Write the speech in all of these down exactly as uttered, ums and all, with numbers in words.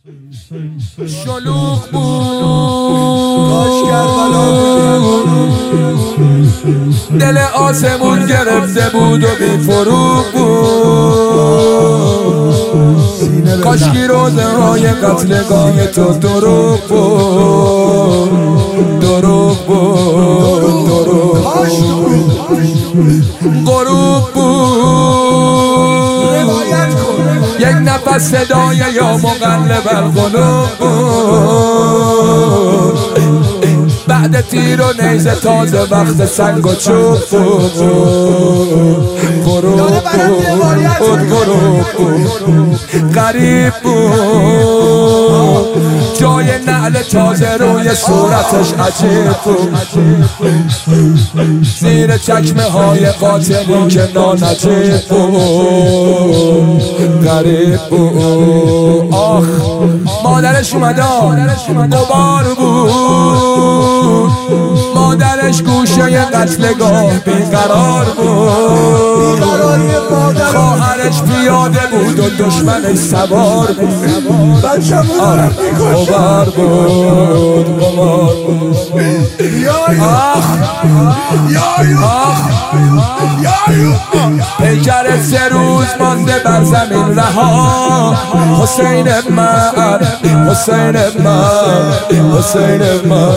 شلوغ بود دل آسمون گرفته بود و بی فروغ بود. کاشکی روزه های قتلگاه تو دروغ بود، دروغ بود، دروغ بود، غروب بود. یک نفس صدای یا مقلب القلوب بود. بعد تیر و نیزه تازه وقت سنگ و چوب بود. غروب بود، غروب بود، غریب بود. جای نعل تازه روی صورتش عجیب بود. زیر چکمه های قاتلی که نانجیب بود، غریب بود. آخ مادرش اومدان غبار بود. مادرش گوشه قتلگاه بیقرار بود. خواهرش پیاده بود و دشمنش سوار بود. غبار بود، غبار بود. آخ آخ پیکر سه روز مانده بر زمین رها. حسین من، حسین من، حسین من.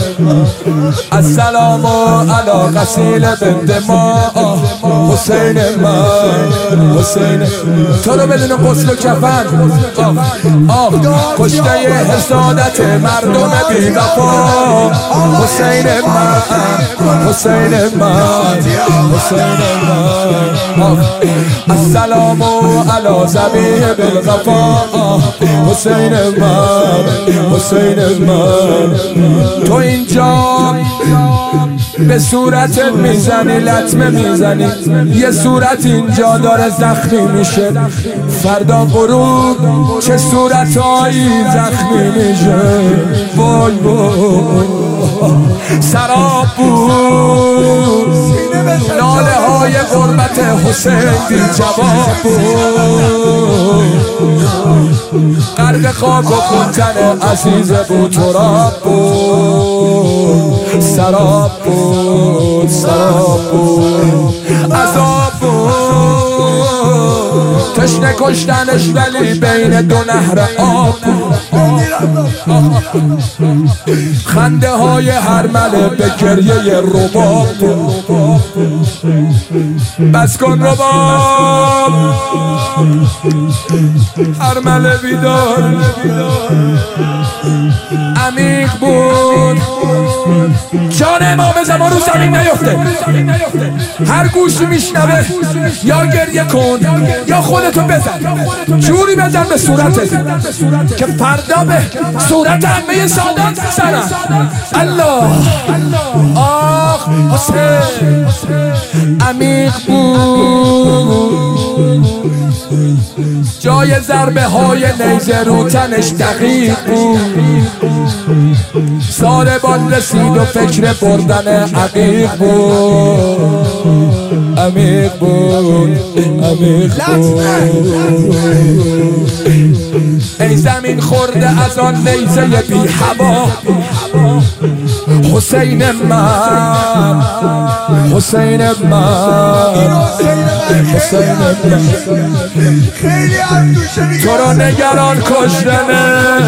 السلام علی غسیل بنت ما. حسین من، حسین تو رو بدون غسل و کفن. آه کشته حسادت مردم بی وفا. حسین من، حسین من، حسین من. السلام علی ذبیح بالغفا. حسین من، حسین من. تو اینجا به صورت میزنی، لطمه میزنی. یه صورت اینجا داره زخمی میشه. فردا غروب چه صورتایی زخمی میشه. وای وای سراب بود. ناله های غربت حسین بی جواب بود. غرق خاک و خونتن عزیز بود، تراب بود. سراب بود، سراب بود، عذاب بود. تشنه کشتنش ولی بین دو نهر آب بود. خنده های هر مله به گریه رباب بود. بس کن رباب هر مله بیدار. عمیق بود. جان امام زمان رو زمین نیفته. هر گوشی میشنوه یا گریه کن یا خودتو بزن. جوری بزن به صورتت که فردا به صورت همه سادات بزنن. الله آخ حسین. عمیق بود. جای ضربه های نیزه رو تنش دقیق بود. ساربان رسید و فکر بردن عقیق بود. عمیق بود، عمیق بود. ای زمین خورده از آن نیزه بی هوا. حسین من، حسین من، حسین من. تو رو نگران کشتنه.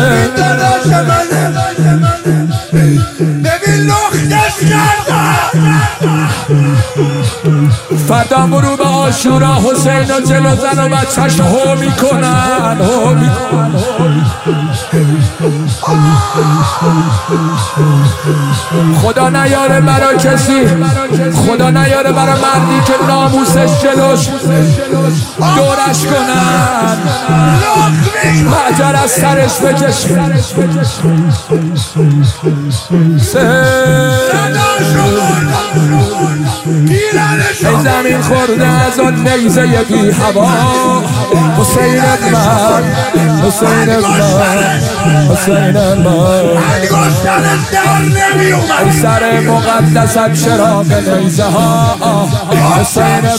ببین لختش کردن. فردا برو به عاشورا. حسین و جلو زن و بچهش هو میکنن، هو میکنن. خدا نیاره برا کسی، خدا نیاره برا مردی که ناموسش جلوش دورش کنن. حجر از سرش بکشن. ای زمین خورده از آن نیزه بی هوا. حسین من، حسین من، حسین من. ای سر مقدست چراغ نیزه ها. حسین من،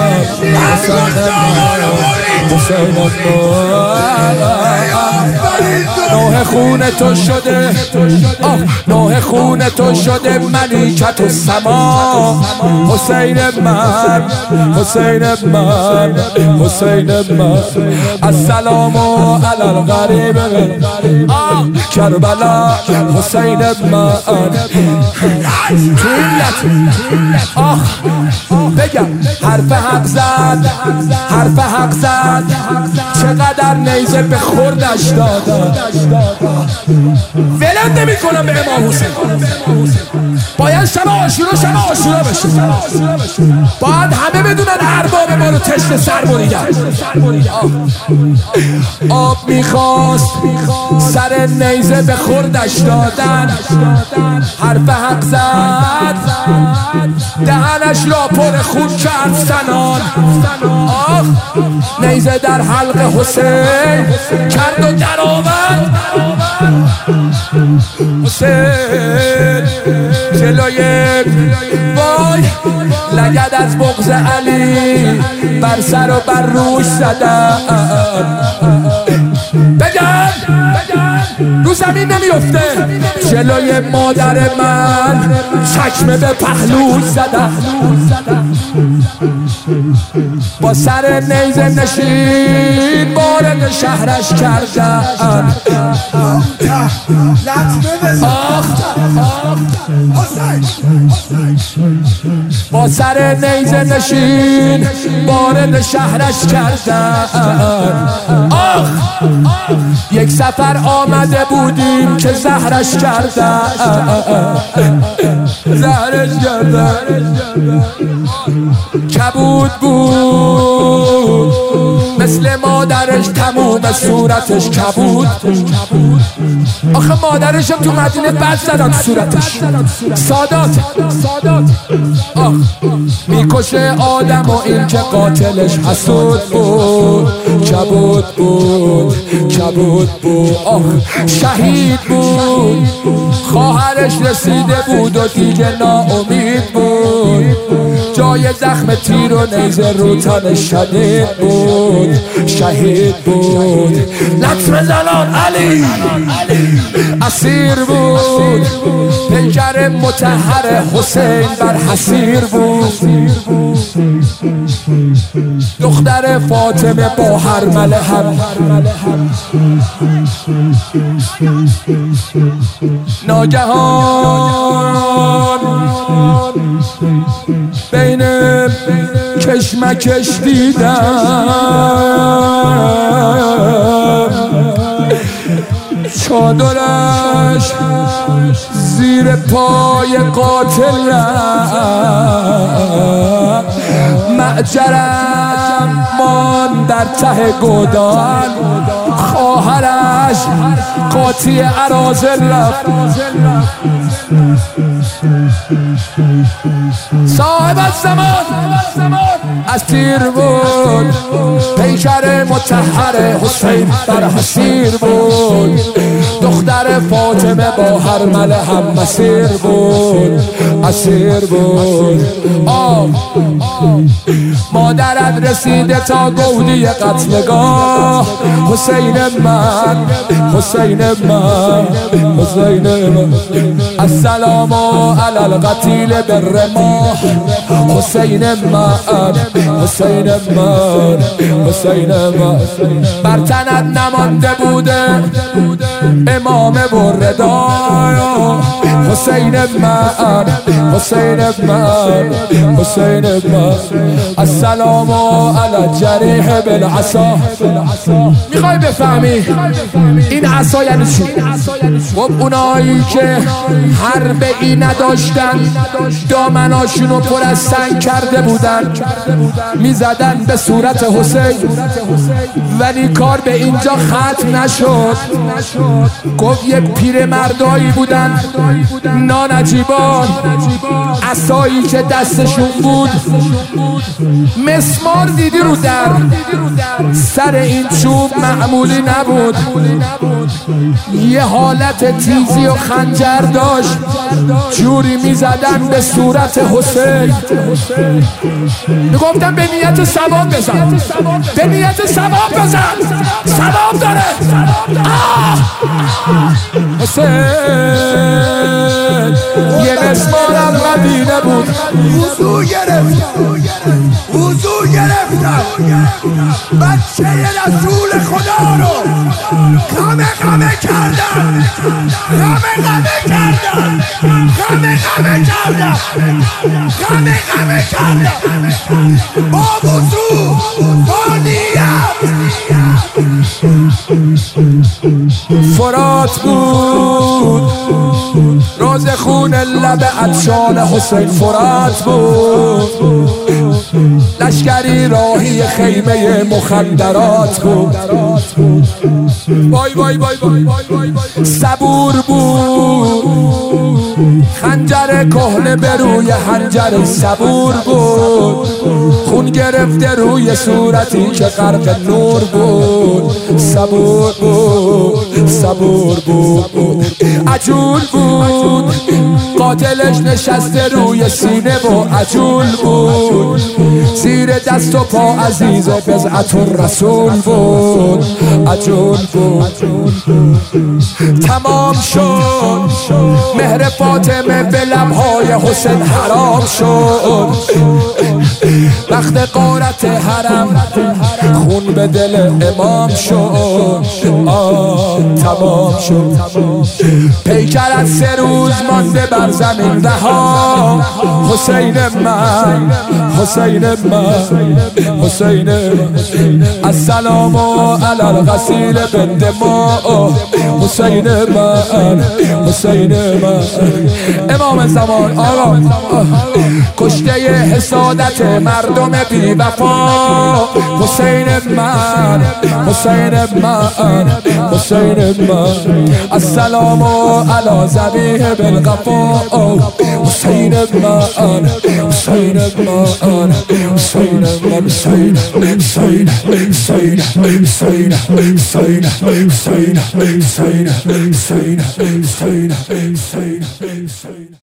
حسین من، حسین من. نوح خون تو شده، آه نوح خون تو شده ملیکت السما. حسین من، حسین من، حسین من، السلام علی الغریب آه کربلا. حسین من آه بگم حرف حق زد، حرف حق زد، چقدر نیزه به خوردش دادم. ولم نمی کنم به امام حسین. باید شب عاشورا شب عاشورا بشه، باید همه بدونن ارباب ما رو تشت سر بریدن. آب میخواست سر نیزه به خوردش دادن، حرف حق زد، دهنش را پر خون کرد سنان. آه نیزه در حلق حسین کرد و در آورد. حسین جلوی وای لگد از بغض علی بر سر و بر روش زدن. بگن رو زمین نمیفته. جلوی مادر من چکمه به پهلوش زدن، با سر نیزه نشین وارد شهرش کردن. با سر نیزه نشین وارد شهرش کردن. آخ یک سفر آمده بودیم که زهرش کردن، زهرش کردن. کبود بود مثل مادرش، تموم صورتش کبود. آخه مادرشم تو مدینه بد زدن صورتش. سادات آخ میکشه آدم و این که قاتلش حسود بود. کبود بود، کبود بود، آخ شهید بود. خواهرش رسیده بود و دیگه ناامید بود. جای زخم تیر و نیزه رو تنش شدید بود. شهید بود. لطم زلال علی اسیر بود. پیکر مطهر حسین بر حسیر بود. دختر فاطمه با هرمله هم ناگهان بین کشمکش دیدم چادرش زیر پای قاتل معجرم مان در ته گودان. خواهرش قاطی اراذل رفت. صاحب الزمان از تیر بود. پیکر مطهر حسین بر حسیر بود. دختر فاطمه با هرمله هم مسیر بود، اسیر بود. آه مادرت رسیده تا گودی قتلگاه. حسین من، حسین من، حسین من، السلام علی القتیل بالرماح. حسین من، حسین من، حسین من، بر تنت نمانده بوده امام بردا. حسین من، حسین من، حسین من، السلام علی الجریح بالعصا. میخوای بفهمی این عصا یعنی چی؟ خب اونایی که حرب ای نداشتن دامناشونو پر از سنگ کرده بودن میزدن به صورت حسین، ولی کار به اینجا ختم نشد. گفت یک پیر مردایی بودن نانجیبان، عصایی که دستشون بود مسمار دیدی رو در سر این چوب معمولی نبود، یه حالت تیزی و خنجر داشت. جوری میزدن به صورت حسین. میگفتن به نیت ثواب بزن، به نیت ثواب بزن، ثواب داره. آه حسین یه مسمارم مدینه بود وضو گرفتم وضو گرفتم بچه رسول خدا رو غمه غمه کردم غمه غمه کردم غمه غمه کردم غمه غمه کردم با وضو با نیت. فرات بود روز خون لب عطشان حسین، فرات بود لشکری راهی خیمه مخدرات بود. وای وای وای وای صبور بود خنجر کهنه به روی حنجر صبور بود، خون گرفته روی صورتی که غرق نور بود. صبور بود صبور بود عجول بود قاتلش نشسته روی سینه و عجول بود، زیر دست و پا عزیز و بضعت الرسول بود. عجول بود تمام شد مهر فاطمه به لبهای حسین حرام شد، وقت غارت حرم خون به دل امام شد. آه تمام شد پیکر از سه روز مانده بر زمین رها. حسین من حسین من حسین من السلام علی الغسیل بالدماء. حسین من حسین من امام زمان آقا کشته حسادت مردم بی وفا. حسین من حسین من حسین من السلام علی ذبیح بالغفا. حسین من حسین من حسین من حسین حسین حسین حسین حسین حسین حسین حسین حسین حسین